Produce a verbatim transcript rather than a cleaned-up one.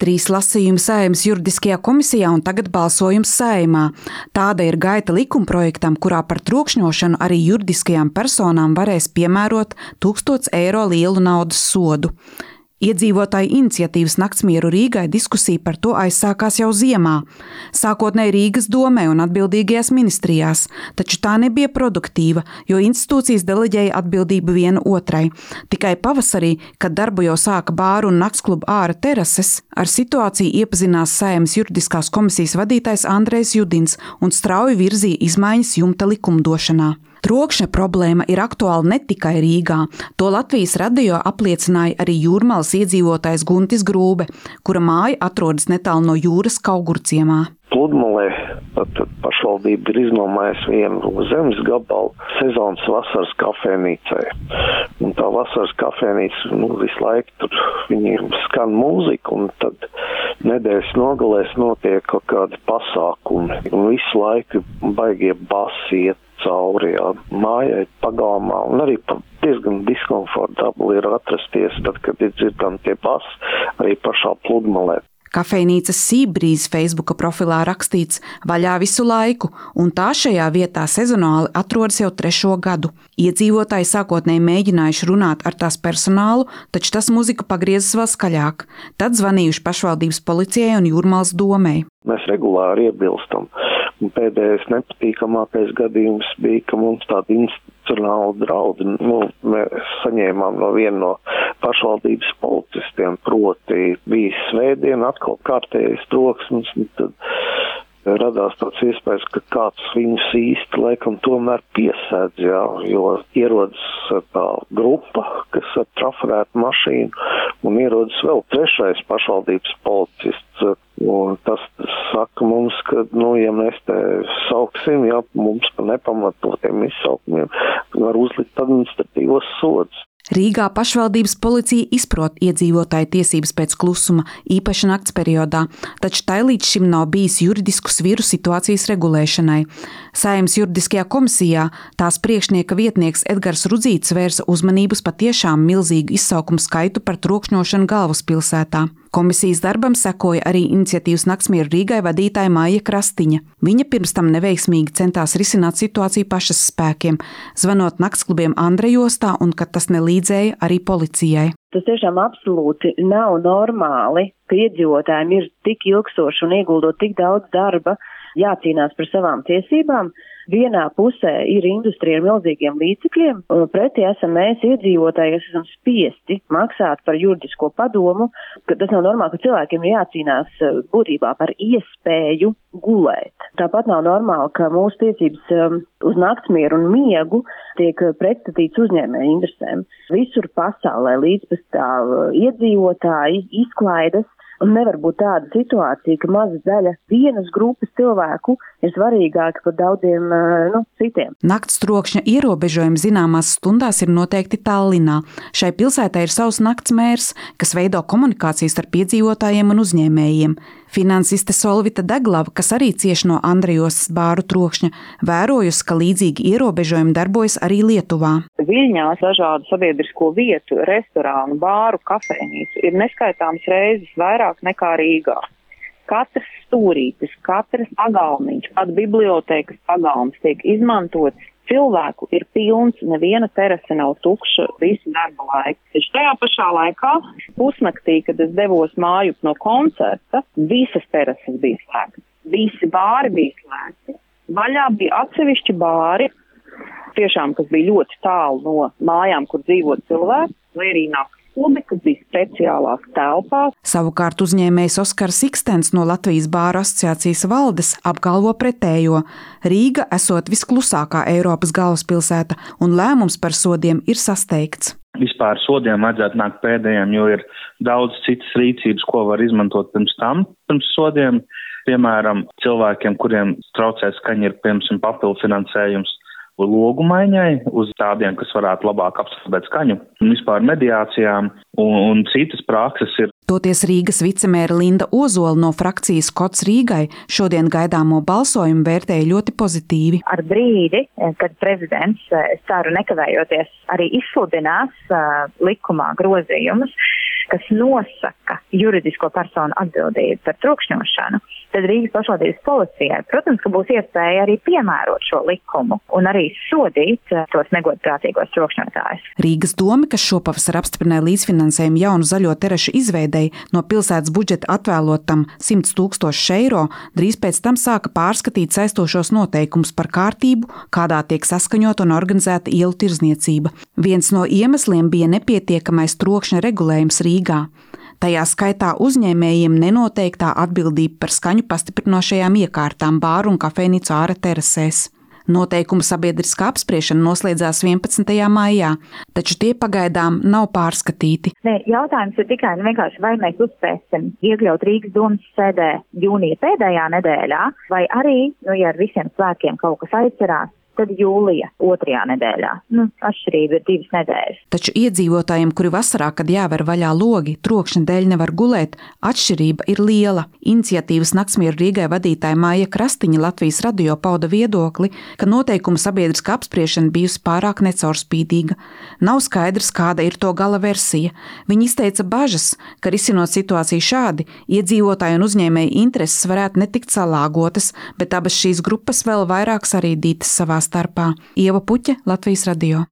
Trīs lasījumi Saeimas juridiskajā komisijā un tagad balsojums Saeimā. Tāda ir gaita likumprojektam, kurā par trokšņošanu arī juridiskajām personām varēs piemērot tūkstoš eiro lielu naudas sodu. Iedzīvotāju iniciatīvas Naktsmieru Rīgai diskusija par to aizsākās jau ziemā, sākotnēji Rīgas domē un atbildīgajās ministrijās, taču tā nebija produktīva, jo institūcijas deleģēja atbildību viena otrai. Tikai pavasarī, kad darbu jau sāka bāru un naktsklubu āra terases, ar situāciju iepazinās Saeimas juridiskās komisijas vadītājs Andrejs Judins un strauji virzīja izmaiņas jumta likumdošanā. Trokšņa problēma ir aktuāla ne tikai Rīgā. To Latvijas radio apliecināja arī Jūrmalas iedzīvotājs Guntis Grūbe, kura māja atrodas netālu no jūras Kaugurciemā. Pludmalē tad pašvaldība ir iznomājusi vienu zemes gabalu sezonas vasaras kafejnīcai. Un tā vasaras kafejnīca, nu, visu laiku tur viņiem skan mūzika, un tad nedēļas nogalēs notiek kaut kādi pasākumi. Un visu laiku baigie basi iet cauri, jā, mājai pagalmā, un arī diezgan diskomfortabli ir atrasties, tad, kad ir dzirdami tie basi arī pašā Pludmalē. Kafejnīcas Sībrīz Facebooka profilā rakstīts vaļā visu laiku, un tā šajā vietā sezonāli atrodas jau trešo gadu. Iedzīvotāji sākotnēji mēģinājuši runāt ar tās personālu, taču tas muzika pagriezas vēl skaļāk. Tad zvanījuši pašvaldības policijai un Jūrmalas domei. Mēs regulāri iebilstam. Un pēdējais nepatīkamākais gadījums bija, ka mums tāda institucionāla drauda, nu, mēs saņēmām no viena no pašvaldības policistiem, proti bija svētdiena, atkal kārtējais troksnis, un tad radās tāds iespējas, ka kāds viņus īsti laikam tomēr piesēdz, jā, jo ierodas tā grupa, kas ar trafarētu mašīnu, un ierodas vēl trešais pašvaldības policists. Un tas saka mums, ka, nu, ja mēs te sauksim, jā, mums pa nepamatotiem izsaukumiem, var uzlikt administratīvos sodus. Rīgā pašvaldības policija izprot iedzīvotāju tiesības pēc klusuma, īpaši nakts periodā, taču tai līdz šim nav bijis juridisku sviru situācijas regulēšanai. Saeimas juridiskajā komisijā tās priekšnieka vietnieks Edgars Rudzīts vērsa uzmanības patiešām milzīgu izsaukumu skaitu par trokšņošanu galvaspilsētā. Komisijas darbam sekoja arī iniciatīvas Naktsmieru Rīgai vadītāja Maija Krastiņa. Viņa pirms tam neveiksmīgi centās risināt situāciju pašas spēkiem, zvanot naktsklubiem Andrejostā un, kad tas nelīdzēja, arī policijai. Tas tiešām absolūti nav normāli, ka iedzīvotājiem ir tik ilgstoši un ieguldot tik daudz darba jācīnās par savām tiesībām. Vienā pusē ir industrija ar milzīgiem līdzekļiem, un pretī esam mēs iedzīvotāji, kas esam spiesti maksāt par juridisko padomu, ka tas nav normāli, ka cilvēkiem ir jācīnās būtībā par iespēju gulēt. Tāpat nav normāli, ka mūsu tiesības uz naktsmieru un miegu tiek pretstatīts uzņēmēju interesēm. Visur pasaulē līdzpastāv iedzīvotāji, izklaides, un nevar būt tāda situācija, ka maza daļa vienas grupas cilvēku ir svarīgāka par daudziem, nu, citiem. Nakts trokšņa ierobežojumi zināmās stundās ir noteikti Tallinā. Šai pilsētai ir savs nakts mērs, kas veido komunikācijas starp iedzīvotājiem un uzņēmējiem. Finansiste Solvita Deglava, kas arī cieš no Andrejostas bāru trokšņa, vērojusi, ka līdzīgi ierobežojumi darbojas arī Lietuvā. Viļņā dažādu sabiedrisko vietu, restorānu, bāru, kafejnīcu ir neskaitāmas reizes vairāk nekā Rīgā. Katrs stūrītis, katrs pagalmiņš, pat bibliotēkas pagalms tiek izmantots. Cilvēku ir pilns, neviena terase nav tukša visu darba laiku. Taču tajā pašā laikā, pusnaktī, kad es devos mājup no koncerta, visas terases bija slēgtas. Visi bāri bija slēgti. Vaļā bija atsevišķi bāri, tiešām, kas bija ļoti tālu no mājām, kur dzīvo cilvēki, vai arī nakts klubi, kas bija speciālās telpās. Savukārt uzņēmējs Oskars Ikstens no Latvijas bāru asociācijas valdes apgalvo pretējo. Rīga esot visklusākā Eiropas galvaspilsēta, un lēmums par sodiem ir sasteigts. Vispār sodiem vajadzētu nākt pēdējiem, jo ir daudz citas rīcības, ko var izmantot pirms tam, pirms sodiem. Piemēram, cilvēkiem, kuriem traucē skaņa, ir, piemēram, papildu finansējums logu maiņai uz tādiem, kas varētu labāk apsvērt skaņu, un vispār mediācijām, un, un citas prakses ir. Toties Rīgas vicemēra Linda Ozola no frakcijas Kods Rīgai šodien gaidāmo balsojumu vērtēja ļoti pozitīvi. Ar brīdi, kad prezidents, es ceru nekavējoties, arī izsludinās uh, likumā grozījumus, kas nosaka juridisko personu atbildību par trokšņošanu, tad Rīgas pašvaldības policijai, protams, ka būs iespēja arī piemērot šo likumu un arī sodīt tos negodprātīgos trokšņotājus. Rīgas doma, kas šopavasar apstiprināja līdzfinansējumu jaunu zaļo terašu izveidei, no pilsētas budžeta atvēlotam simt tūkstoši eiro, drīz pēc tam sāka pārskatīt saistošos noteikumus par kārtību, kādā tiek saskaņot un organizēta ielu tirzniecība. Viens no iemesliem bija nepietiekamais trokšņa regulējums Rīgā. Tajā skaitā uzņēmējiem nenoteiktā atbildība par skaņu pastiprinošajām iekārtām bāru un kafejnīcu āra terasēs. Noteikumu sabiedriskā apspriešana noslēdzās vienpadsmitajā maijā, taču tie pagaidām nav pārskatīti. Nē, jautājums ir tikai vienkārši, vai mēs uzspēsim iekļaut Rīgas domas sēdē jūnija pēdējā nedēļā, vai arī, nu, ja ar visiem spēkiem kaut kas aizcerās, tad jūlija otrajā nedēļā. Nu, atšķirība ir divas nedēļas. Taču iedzīvotājiem, kuri vasarā, kad jāver vaļā logi, trokšņa dēļ nevar gulēt, atšķirība ir liela. Iniciatīvas Naktsmieru Rīgai vadītāja Māja Krastiņa Latvijas radio pauda viedokli, ka noteikumu sabiedriska apspriešana bijusi pārāk necaurspīdīga. Nav skaidrs, kāda ir to gala versija. Viņa izteica bažas, ka risinot situāciju šādi, iedzīvotāju un uzņēmēju intereses varētu netikt salāgotas, bet abas šīs grupas vēl vairāk sarīdītas savā starpā. Ieva Puķe, Latvijas radio.